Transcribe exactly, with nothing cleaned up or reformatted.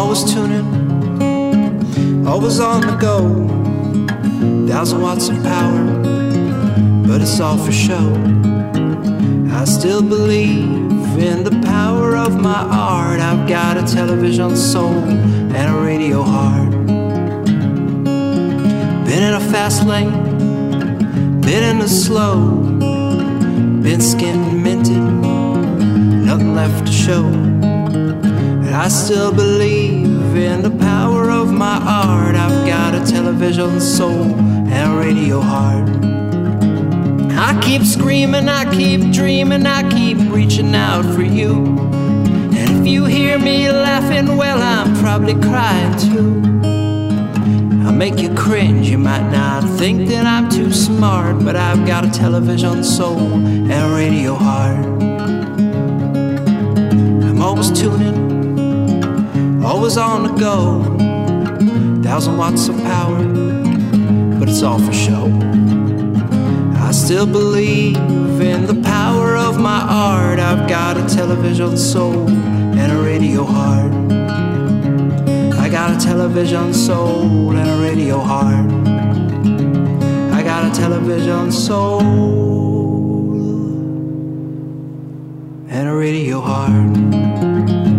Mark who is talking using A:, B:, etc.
A: always tuning, always on the go. Thousand watts of power, but it's all for show. I still believe in the power of my art. I've got a television soul and a radio heart. Been in a fast lane, been in the slow, been skinned, minted, nothing left to show. And I still believe in the power of my art. I've got a television soul and a radio heart. I keep screaming, I keep dreaming, I keep reaching out for you. And if you hear me laughing, well, I'm probably crying too. I'll make you cringe, you might not think that I'm too smart, but I've got a television soul and a radio heart. I'm always tuning, always on the go. Thousand watts of power, but it's all for show. I still believe in the power of my art. I've got a television soul and a radio heart. I got a television soul and a radio heart. I got a television soul and a radio heart.